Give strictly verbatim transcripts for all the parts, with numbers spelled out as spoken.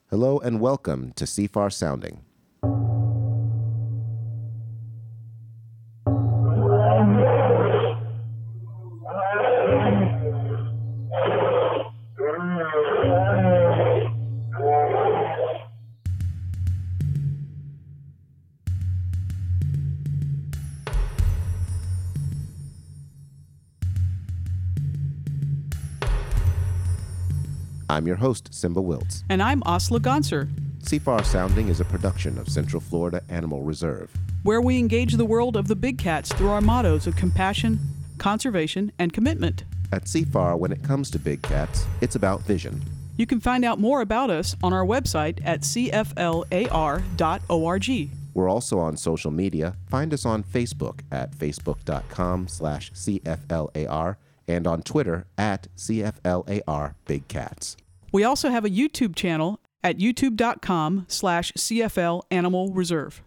Hello and welcome to C F A R Sounding. I'm your host, Simba Wiltz. And I'm Asla Gonser. C F A R Sounding is a production of Central Florida Animal Reserve, where we engage the world of the big cats through our mottos of compassion, conservation, and commitment. At C F A R, when it comes to big cats, it's about vision. You can find out more about us on our website at c f l a r dot org. We're also on social media. Find us on Facebook at facebook.com slash CFLAR and on Twitter at C F L A R Big Cats. We also have a YouTube channel at youtube.com slash CFL Animal Reserve.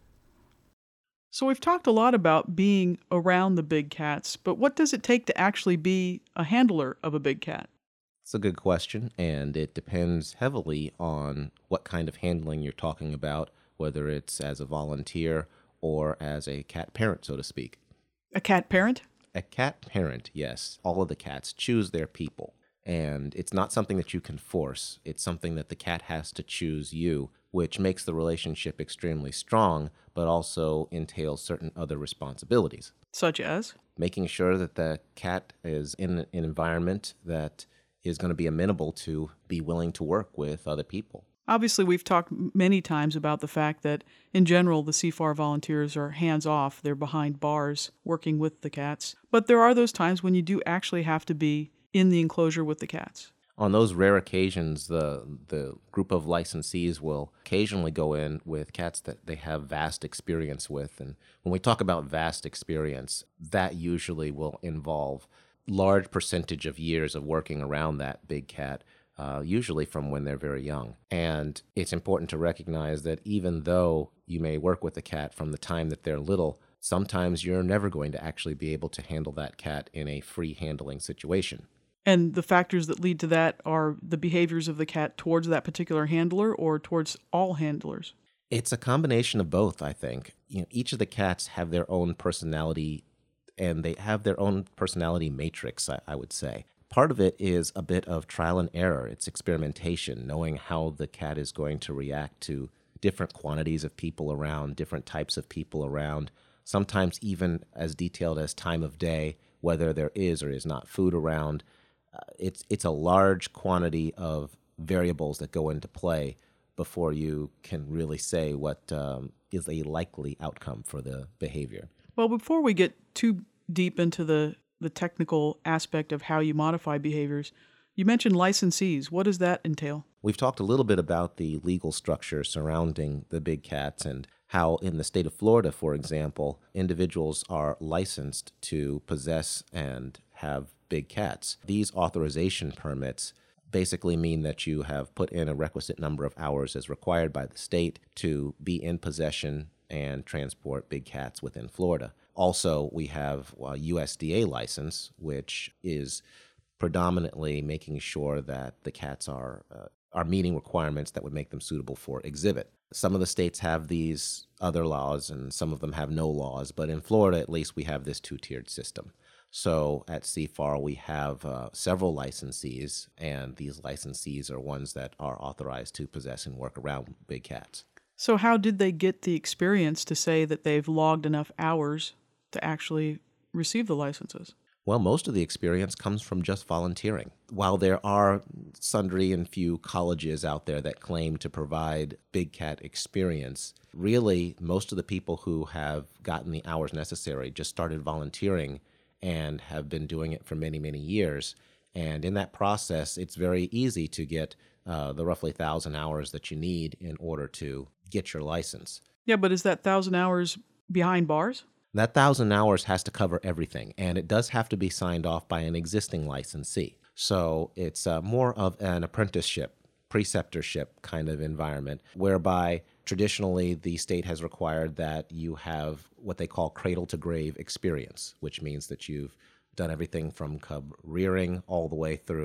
So we've talked a lot about being around the big cats, but what does it take to actually be a handler of a big cat? It's a good question, and it depends heavily on what kind of handling you're talking about, whether it's as a volunteer or as a cat parent, so to speak. A cat parent? A cat parent, yes. All of the cats choose their people, and it's not something that you can force. It's something that the cat has to choose you, which makes the relationship extremely strong, but also entails certain other responsibilities. Such as? Making sure that the cat is in an environment that is going to be amenable to be willing to work with other people. Obviously, we've talked many times about the fact that, in general, the C F A R volunteers are hands-off. They're behind bars working with the cats. But there are those times when you do actually have to be in the enclosure with the cats. On those rare occasions, the the group of licensees will occasionally go in with cats that they have vast experience with. And when we talk about vast experience, that usually will involve large percentage of years of working around that big cat, uh, usually from when they're very young. And it's important to recognize that even though you may work with a cat from the time that they're little, sometimes you're never going to actually be able to handle that cat in a free handling situation. And the factors that lead to that are the behaviors of the cat towards that particular handler or towards all handlers? It's a combination of both, I think. You know, each of the cats have their own personality, and they have their own personality matrix, I, I would say. Part of it is a bit of trial and error. It's experimentation, knowing how the cat is going to react to different quantities of people around, different types of people around, sometimes even as detailed as time of day, whether there is or is not food around. Uh, it's it's a large quantity of variables that go into play before you can really say what um, is a likely outcome for the behavior. Well, before we get too deep into the, the technical aspect of how you modify behaviors, you mentioned licensees. What does that entail? We've talked a little bit about the legal structure surrounding the big cats and how in the state of Florida, for example, individuals are licensed to possess and have big cats. These authorization permits basically mean that you have put in a requisite number of hours as required by the state to be in possession and transport big cats within Florida. Also, we have a U S D A license, which is predominantly making sure that the cats are uh, are meeting requirements that would make them suitable for exhibit. Some of the states have these other laws, and some of them have no laws, but in Florida, at least, we have this two-tiered system. So at C F A R, we have uh, several licensees, and these licensees are ones that are authorized to possess and work around big cats. So how did they get the experience to say that they've logged enough hours to actually receive the licenses? Well, most of the experience comes from just volunteering. While there are sundry and few colleges out there that claim to provide big cat experience, really most of the people who have gotten the hours necessary just started volunteering and have been doing it for many, many years. And in that process, it's very easy to get uh, the roughly one thousand hours that you need in order to get your license. Yeah, but is that one thousand hours behind bars? That one thousand hours has to cover everything, and it does have to be signed off by an existing licensee. So it's uh, more of an apprenticeship, preceptorship kind of environment, whereby traditionally the state has required that you have what they call cradle-to-grave experience, which means that you've done everything from cub rearing all the way through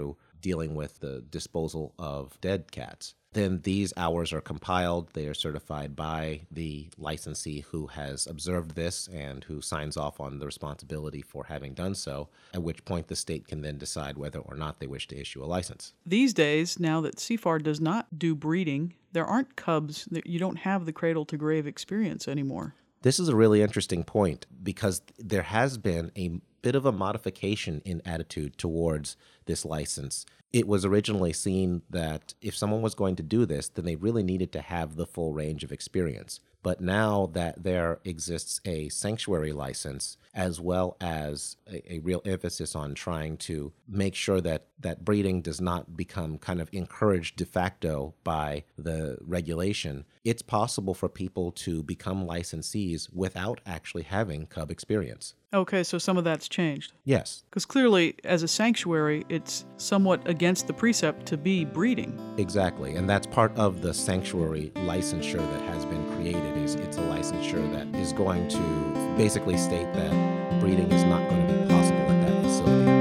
dealing with the disposal of dead cats. Then these hours are compiled. They are certified by the licensee who has observed this and who signs off on the responsibility for having done so, at which point the state can then decide whether or not they wish to issue a license. These days, now that C F A R does not do breeding, there aren't cubs. You don't have the cradle-to-grave experience anymore. This is a really interesting point because there has been a bit of a modification in attitude towards this license. It was originally seen that if someone was going to do this, then they really needed to have the full range of experience. But now that there exists a sanctuary license, as well as a, a real emphasis on trying to make sure that, that breeding does not become kind of encouraged de facto by the regulation, it's possible for people to become licensees without actually having cub experience. Okay, so some of that's changed. Yes. Because clearly, as a sanctuary, it's somewhat against the precept to be breeding. Exactly, and that's part of the sanctuary licensure that has been created. Is it's a licensure that is going to basically state that breeding is not going to be possible at that facility.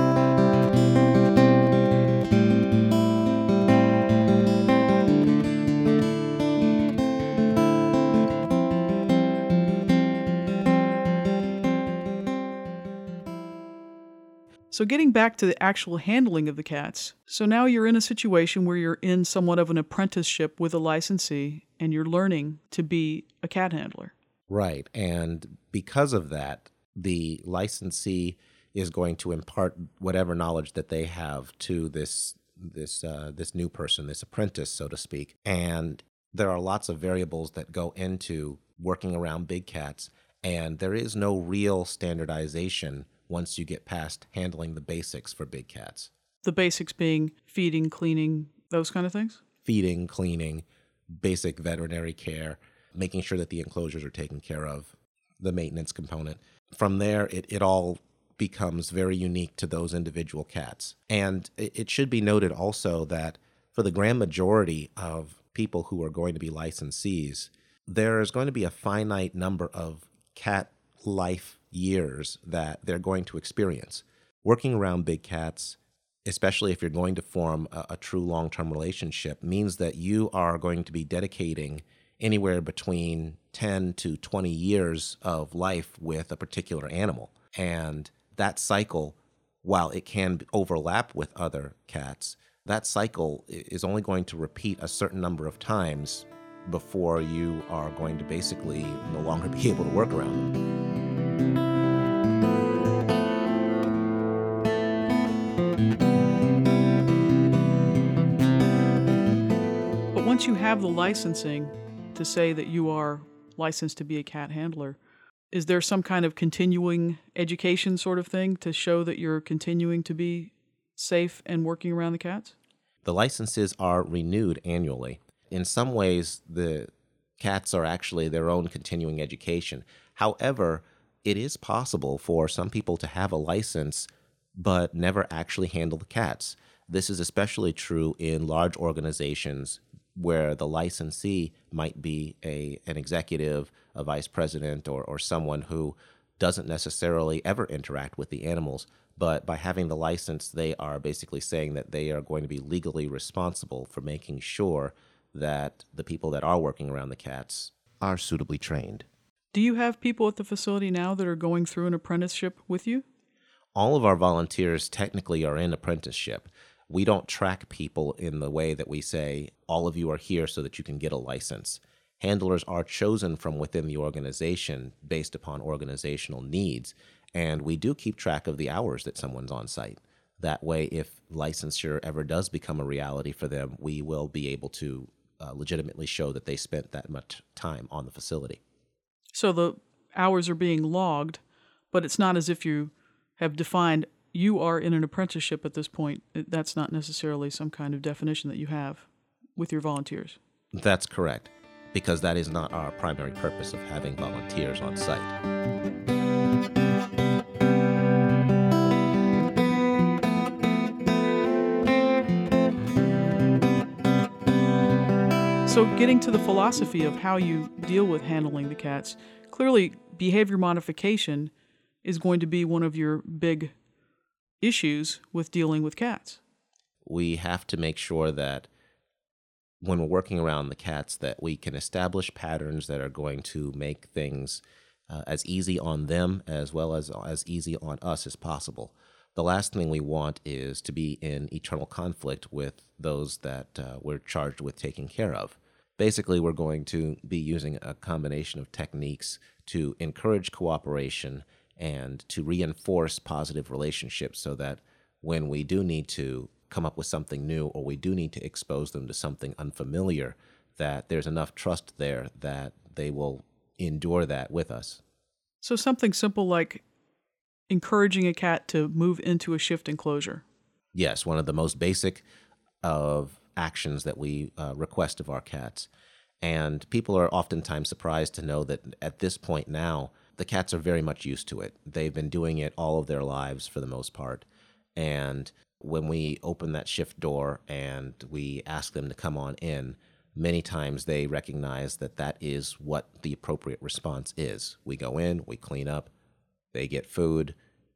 So getting back to the actual handling of the cats, so now you're in a situation where you're in somewhat of an apprenticeship with a licensee and you're learning to be a cat handler. Right, and because of that, the licensee is going to impart whatever knowledge that they have to this this uh, this new person, this apprentice, so to speak. And there are lots of variables that go into working around big cats, and there is no real standardization once you get past handling the basics for big cats. The basics being feeding, cleaning, those kind of things? Feeding, cleaning, basic veterinary care, making sure that the enclosures are taken care of, the maintenance component. From there, it, it all becomes very unique to those individual cats. And it, it should be noted also that for the grand majority of people who are going to be licensees, there is going to be a finite number of cat life years that they're going to experience. Working around big cats, especially if you're going to form a, a true long-term relationship, means that you are going to be dedicating anywhere between ten to twenty years of life with a particular animal. And that cycle, while it can overlap with other cats, that cycle is only going to repeat a certain number of times before you are going to basically no longer be able to work around them. But once you have the licensing to say that you are licensed to be a cat handler, is there some kind of continuing education sort of thing to show that you're continuing to be safe and working around the cats? The licenses are renewed annually. In some ways, the cats are actually their own continuing education. However, it is possible for some people to have a license but never actually handle the cats. This is especially true in large organizations where the licensee might be a an executive, a vice president, or, or someone who doesn't necessarily ever interact with the animals. But by having the license, they are basically saying that they are going to be legally responsible for making sure that the people that are working around the cats are suitably trained. Do you have people at the facility now that are going through an apprenticeship with you? All of our volunteers technically are in apprenticeship. We don't track people in the way that we say, all of you are here so that you can get a license. Handlers are chosen from within the organization based upon organizational needs, and we do keep track of the hours that someone's on site. That way, if licensure ever does become a reality for them, we will be able to uh, legitimately show that they spent that much time on the facility. So the hours are being logged, but it's not as if you have defined you are in an apprenticeship at this point. That's not necessarily some kind of definition that you have with your volunteers. That's correct, because that is not our primary purpose of having volunteers on site. So getting to the philosophy of how you deal with handling the cats, clearly behavior modification is going to be one of your big issues with dealing with cats. we have to make sure that when we're working around the cats, that we can establish patterns that are going to make things uh, as easy on them as well as as easy on us as possible. The last thing we want is to be in eternal conflict with those that uh, we're charged with taking care of. Basically, we're going to be using a combination of techniques to encourage cooperation and to reinforce positive relationships so that when we do need to come up with something new or we do need to expose them to something unfamiliar, that there's enough trust there that they will endure that with us. So something simple like encouraging a cat to move into a shift enclosure. Yes, one of the most basic of actions that we uh, request of our cats. And people are oftentimes surprised to know that at this point now, the cats are very much used to it. They've been doing it all of their lives for the most part. And when we open that shift door and we ask them to come on in, many times they recognize that that is what the appropriate response is. We go in, we clean up, they get food,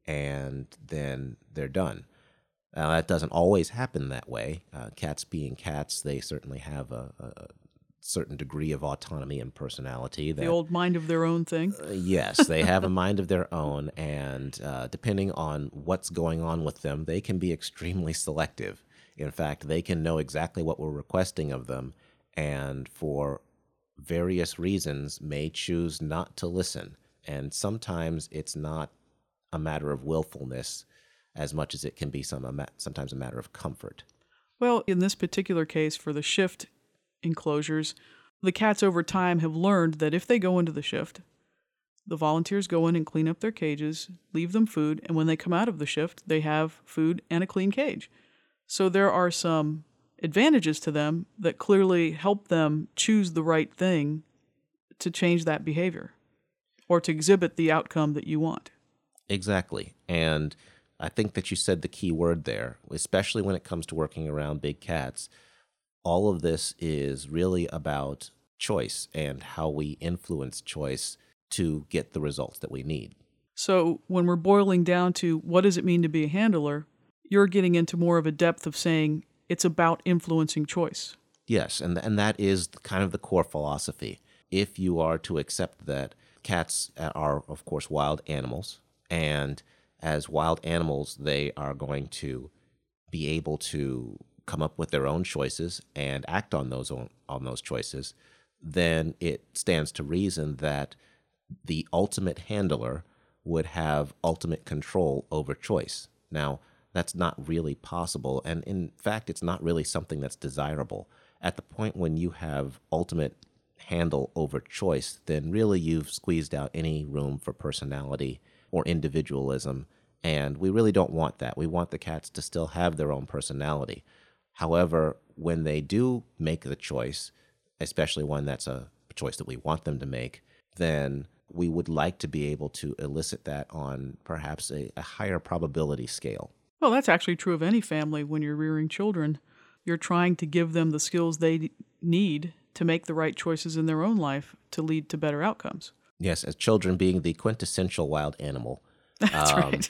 and then they're done. Now, that doesn't always happen that way. Uh, cats being cats, they certainly have a, a certain degree of autonomy and personality. That, the old mind of their own thing. uh, yes, they have a mind of their own, and uh, depending on what's going on with them, they can be extremely selective. In fact, they can know exactly what we're requesting of them, and for various reasons may choose not to listen. And sometimes it's not a matter of willfulness as much as it can be some sometimes a matter of comfort. Well, in this particular case, for the shift enclosures, the cats over time have learned that if they go into the shift, the volunteers go in and clean up their cages, leave them food, and when they come out of the shift, they have food and a clean cage. So there are some advantages to them that clearly help them choose the right thing to change that behavior or to exhibit the outcome that you want. Exactly. And I think that you said the key word there, especially when it comes to working around big cats. All of this is really about choice and how we influence choice to get the results that we need. So when we're boiling down to what does it mean to be a handler, you're getting into more of a depth of saying it's about influencing choice. Yes, and and that is kind of the core philosophy. If you are to accept that cats are, of course, wild animals, and as wild animals, they are going to be able to come up with their own choices and act on those on, on those choices, then it stands to reason that the ultimate handler would have ultimate control over choice. Now, that's not really possible, and in fact, it's not really something that's desirable. At the point when you have ultimate handle over choice, then really you've squeezed out any room for personality or individualism, and we really don't want that. We want the cats to still have their own personality. However, when they do make the choice, especially one that's a choice that we want them to make, then we would like to be able to elicit that on perhaps a, a higher probability scale. Well, that's actually true of any family when you're rearing children. You're trying to give them the skills they need to make the right choices in their own life to lead to better outcomes. Yes, as children being the quintessential wild animal. That's um, right.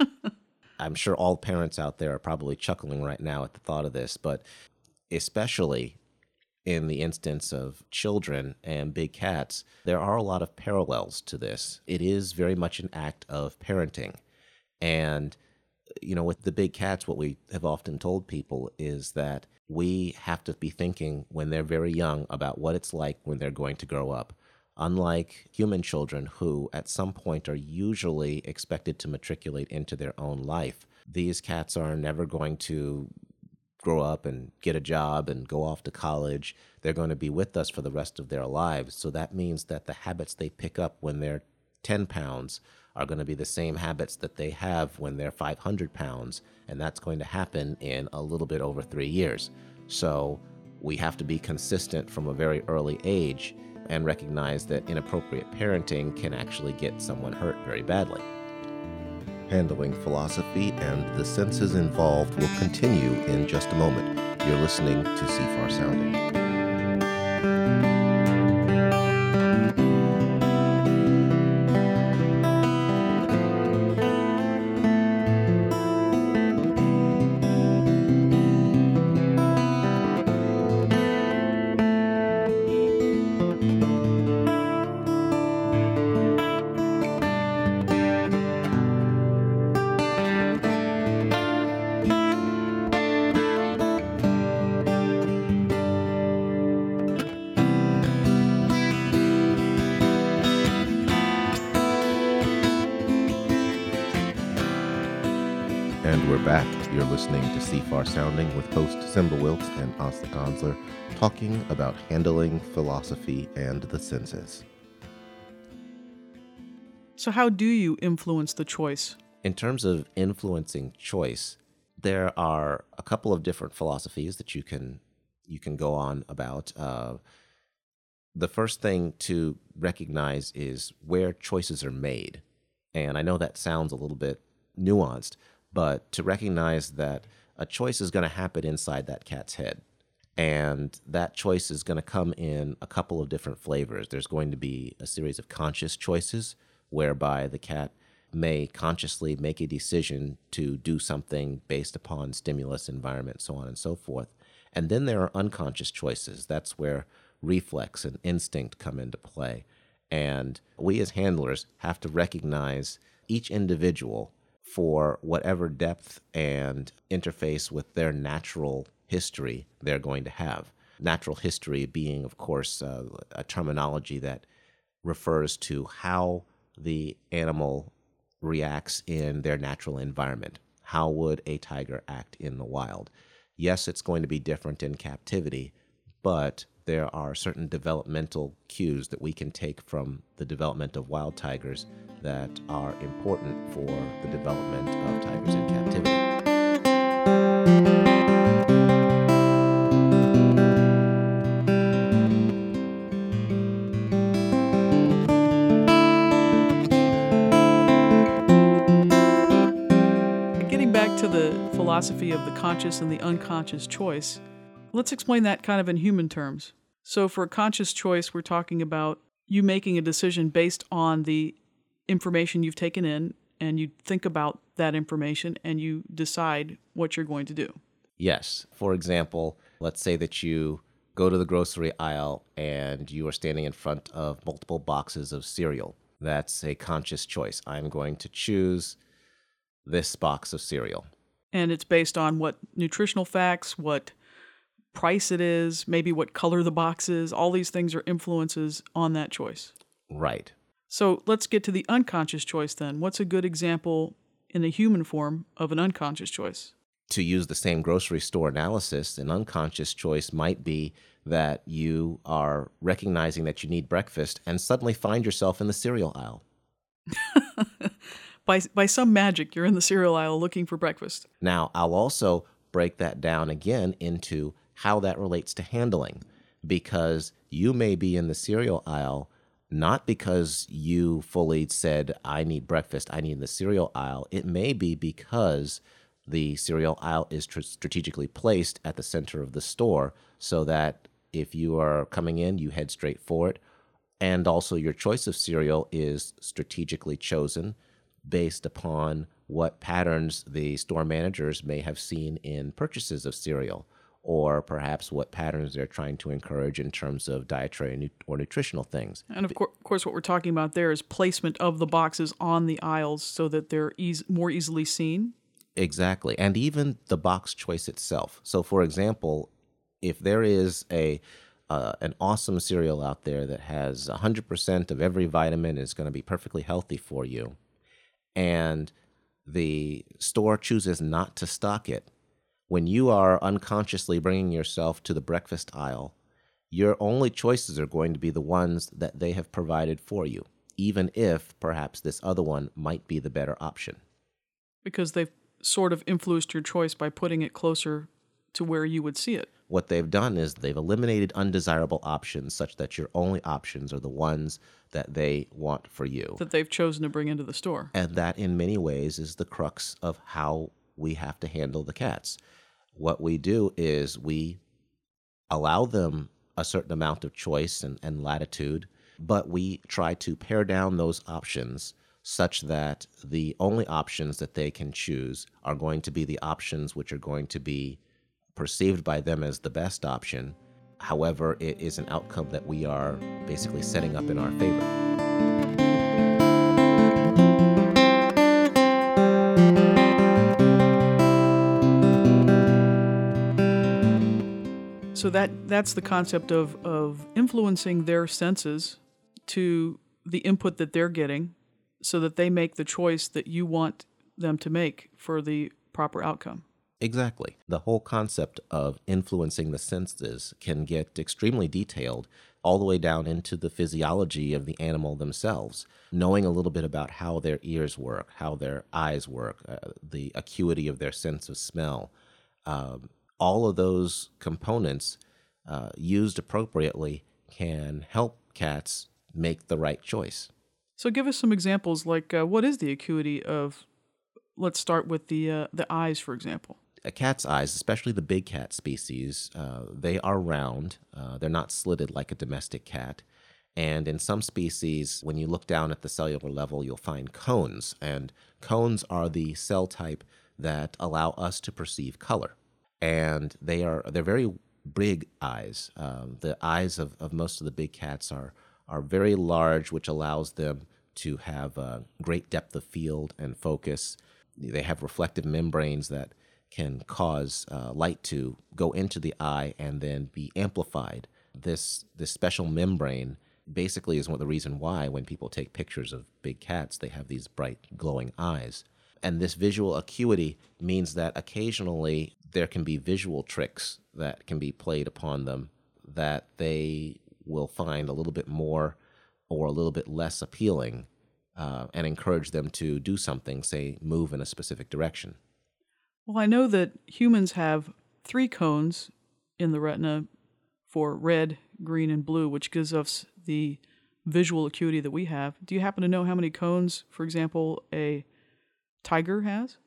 I'm sure all parents out there are probably chuckling right now at the thought of this, but especially in the instance of children and big cats, there are a lot of parallels to this. It is very much an act of parenting. And, you know, with the big cats, what we have often told people is that we have to be thinking when they're very young about what it's like when they're going to grow up. Unlike human children who at some point are usually expected to matriculate into their own life, these cats are never going to grow up and get a job and go off to college. They're going to be with us for the rest of their lives. So that means that the habits they pick up when they're ten pounds are going to be the same habits that they have when they're five hundred pounds. And that's going to happen in a little bit over three years. So we have to be consistent from a very early age and recognize that inappropriate parenting can actually get someone hurt very badly. Handling philosophy and the senses involved will continue in just a moment. You're listening to Seafar Sounding. we're back. You're listening to C F A R Sounding with host Simba Wilkes and Asli Gonzler, talking about handling philosophy and the senses. So how do you influence the choice? In terms of influencing choice, there are a couple of different philosophies that you can you can go on about. Uh, the first thing to recognize is where choices are made. And I know that sounds a little bit nuanced, but to recognize that a choice is going to happen inside that cat's head. And that choice is going to come in a couple of different flavors. There's going to be a series of conscious choices whereby the cat may consciously make a decision to do something based upon stimulus, environment, so on and so forth. And then there are unconscious choices. That's where reflex and instinct come into play. And we as handlers have to recognize each individual for whatever depth and interface with their natural history they're going to have. Natural history being, of course, uh, a terminology that refers to how the animal reacts in their natural environment. How would a tiger act in the wild? Yes, it's going to be different in captivity, but there are certain developmental cues that we can take from the development of wild tigers that are important for the development of tigers in captivity. Getting back to the philosophy of the conscious and the unconscious choice, let's explain that kind of in human terms. So for a conscious choice, we're talking about you making a decision based on the information you've taken in, and you think about that information and you decide what you're going to do. Yes. For example, let's say that you go to the grocery aisle and you are standing in front of multiple boxes of cereal. That's a conscious choice. I'm going to choose this box of cereal. And it's based on what nutritional facts, what price it is, maybe what color the box is. All these things are influences on that choice. Right. So let's get to the unconscious choice then. What's a good example in a human form of an unconscious choice? To use the same grocery store analysis, an unconscious choice might be that you are recognizing that you need breakfast and suddenly find yourself in the cereal aisle. by, by some magic, you're in the cereal aisle looking for breakfast. Now, I'll also break that down again into how that relates to handling, because you may be in the cereal aisle not because you fully said, I need breakfast, I need the cereal aisle. It may be because the cereal aisle is tr- strategically placed at the center of the store so that if you are coming in, you head straight for it. And also your choice of cereal is strategically chosen based upon what patterns the store managers may have seen in purchases of cereal, or perhaps what patterns they're trying to encourage in terms of dietary or nutritional things. And of cour- course, what we're talking about there is placement of the boxes on the aisles so that they're eas- more easily seen. Exactly. And even the box choice itself. So, for example, if there is a uh, an awesome cereal out there that has one hundred percent of every vitamin, is going to be perfectly healthy for you, and the store chooses not to stock it, when you are unconsciously bringing yourself to the breakfast aisle, your only choices are going to be the ones that they have provided for you, even if perhaps this other one might be the better option. Because they've sort of influenced your choice by putting it closer to where you would see it. What they've done is they've eliminated undesirable options such that your only options are the ones that they want for you. That they've chosen to bring into the store. And that in many ways is the crux of how we have to handle the cats. What we do is we allow them a certain amount of choice and, and latitude, but we try to pare down those options such that the only options that they can choose are going to be the options which are going to be perceived by them as the best option. However, it is an outcome that we are basically setting up in our favor. So that that's the concept of, of influencing their senses to the input that they're getting so that they make the choice that you want them to make for the proper outcome. Exactly. The whole concept of influencing the senses can get extremely detailed all the way down into the physiology of the animal themselves. Knowing a little bit about how their ears work, how their eyes work, uh, the acuity of their sense of smell, um, all of those components uh, used appropriately can help cats make the right choice. So give us some examples, like uh, what is the acuity of, let's start with the uh, the eyes, for example. A cat's eyes, especially the big cat species, uh, they are round. Uh, they're not slitted like a domestic cat. And in some species, when you look down at the cellular level, you'll find cones. And cones are the cell type that allow us to perceive color. And they are they're very big eyes. Um, the eyes of, of most of the big cats are are very large, which allows them to have a great depth of field and focus. They have reflective membranes that can cause uh, light to go into the eye and then be amplified. This this special membrane basically is one of the reason why when people take pictures of big cats, they have these bright glowing eyes. And this visual acuity means that occasionally there can be visual tricks that can be played upon them that they will find a little bit more or a little bit less appealing uh, and encourage them to do something, say move in a specific direction. Well, I know that humans have three cones in the retina for red, green, and blue, which gives us the visual acuity that we have. Do you happen to know how many cones, for example, a tiger has?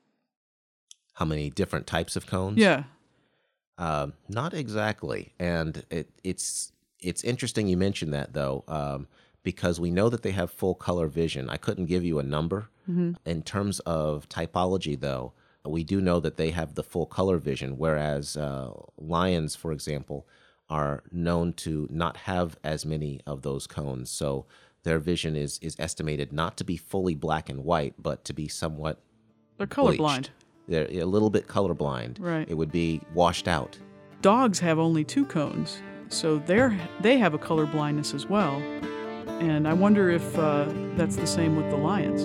How many different types of cones? Yeah. Uh, not exactly. And it, it's it's interesting you mentioned that, though, um, because we know that they have full color vision. I couldn't give you a number. Mm-hmm. In terms of typology, though, we do know that they have the full color vision, whereas uh, lions, for example, are known to not have as many of those cones. So their vision is is estimated not to be fully black and white, but to be somewhat They're colorblind. They're a little bit colorblind. Right. It would be washed out. Dogs have only two cones, so they're they have a color blindness as well. And I wonder if uh, that's the same with the lions.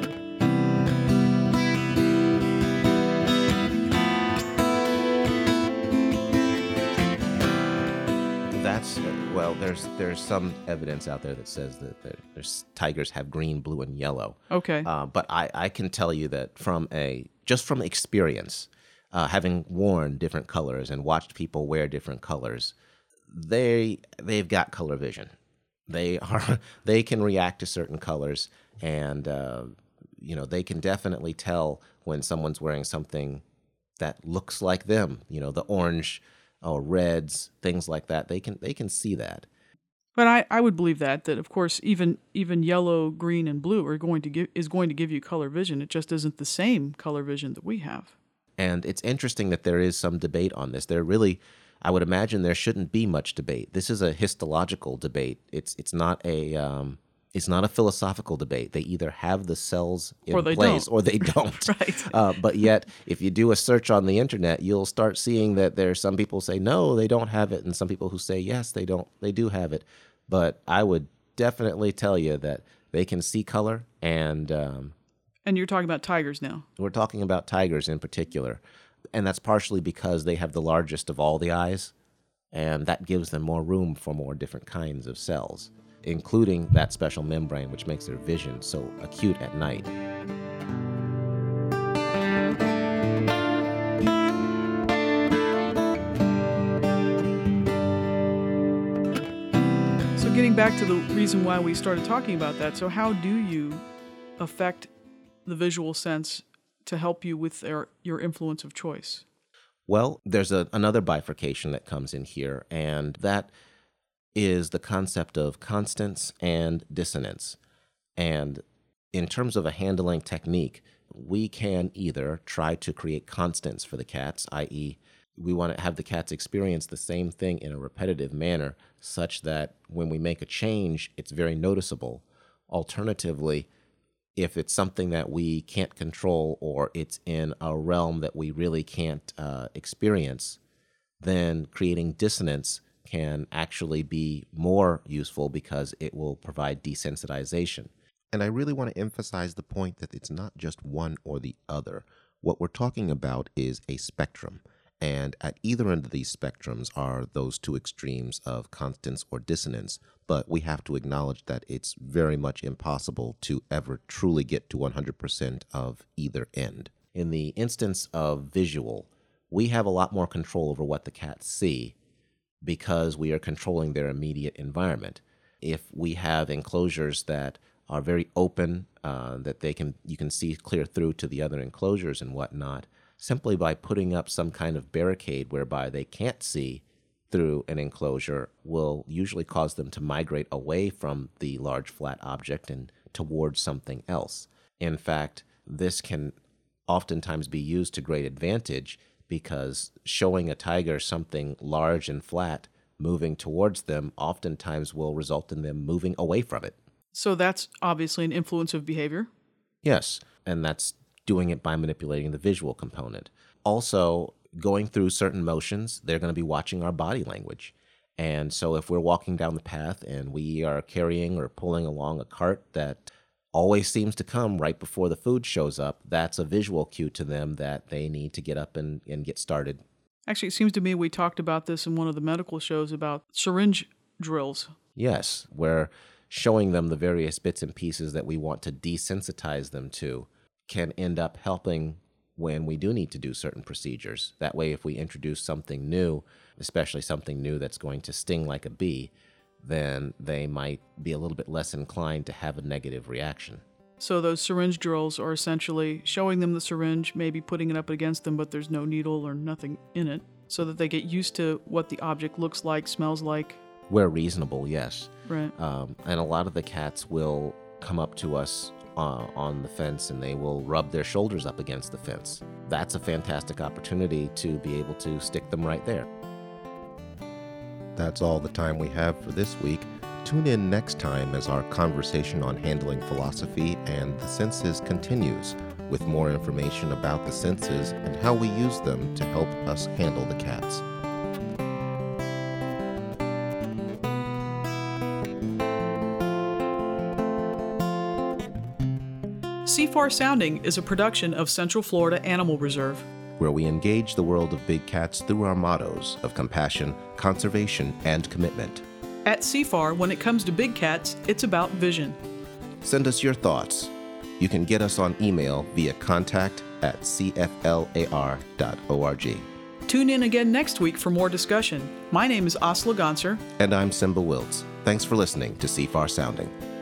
That's well. There's there's some evidence out there that says that there- there's tigers have green, blue, and yellow. Okay. Uh, but I, I can tell you that from a just from experience, uh, having worn different colors and watched people wear different colors, they they've got color vision. They are they can react to certain colors, and uh, you know they can definitely tell when someone's wearing something that looks like them. You know, the orange or reds, things like that. They can they can see that. But I, I would believe that that of course even even yellow, green, and blue are going to give is going to give you color vision. It just isn't the same color vision that we have. And it's interesting that there is some debate on this. There really, I would imagine there shouldn't be much debate. This is a histological debate. It's it's not a um, it's not a philosophical debate. They either have the cells in Or they place don't. or they don't. Right. Uh, but yet, if you do a search on the internet, you'll start seeing that there's some people say no, they don't have it, and some people who say yes, they don't, they do have it. But I would definitely tell you that they can see color, and um, And you're talking about tigers now. we're talking about tigers in particular. And that's partially because they have the largest of all the eyes, and that gives them more room for more different kinds of cells, including that special membrane which makes their vision so acute at night. So getting back to the reason why we started talking about that, so how do you affect the visual sense to help you with their, your influence of choice? Well, there's a, another bifurcation that comes in here, and that is the concept of constants and dissonance. And in terms of a handling technique, we can either try to create constants for the cats, that is, we want to have the cats experience the same thing in a repetitive manner such that when we make a change, it's very noticeable. Alternatively, if it's something that we can't control or it's in a realm that we really can't uh, experience, then creating dissonance can actually be more useful because it will provide desensitization. And I really want to emphasize the point that it's not just one or the other. What we're talking about is a spectrum. And at either end of these spectrums are those two extremes of constants or dissonance, but we have to acknowledge that it's very much impossible to ever truly get to one hundred percent of either end. In the instance of visual, we have a lot more control over what the cats see because we are controlling their immediate environment. If we have enclosures that are very open, uh, that they can you can see clear through to the other enclosures and whatnot, simply by putting up some kind of barricade whereby they can't see through an enclosure will usually cause them to migrate away from the large flat object and towards something else. In fact, this can oftentimes be used to great advantage because showing a tiger something large and flat moving towards them oftentimes will result in them moving away from it. So that's obviously an influence of behavior? Yes, and that's doing it by manipulating the visual component. Also, going through certain motions, they're going to be watching our body language. And so if we're walking down the path and we are carrying or pulling along a cart that always seems to come right before the food shows up, that's a visual cue to them that they need to get up and, and get started. Actually, it seems to me we talked about this in one of the medical shows about syringe drills. Yes, where showing them the various bits and pieces that we want to desensitize them to can end up helping when we do need to do certain procedures. That way, if we introduce something new, especially something new that's going to sting like a bee, then they might be a little bit less inclined to have a negative reaction. So those syringe drills are essentially showing them the syringe, maybe putting it up against them, but there's no needle or nothing in it, so that they get used to what the object looks like, smells like. Where reasonable, yes. Right. Um, and a lot of the cats will come up to us Uh, on the fence and they will rub their shoulders up against the fence. That's a fantastic opportunity to be able to stick them right there. That's all the time we have for this week. Tune in next time as our conversation on handling philosophy and the senses continues, with more information about the senses and how we use them to help us handle the cats. C F A R Sounding is a production of Central Florida Animal Reserve, where we engage the world of big cats through our mottos of compassion, conservation, and commitment. At C F A R, when it comes to big cats, it's about vision. Send us your thoughts. You can get us on email via contact at c f l a r dot org. Tune in again next week for more discussion. My name is Asla Gonser. And I'm Simba Wiltz. Thanks for listening to C F A R Sounding.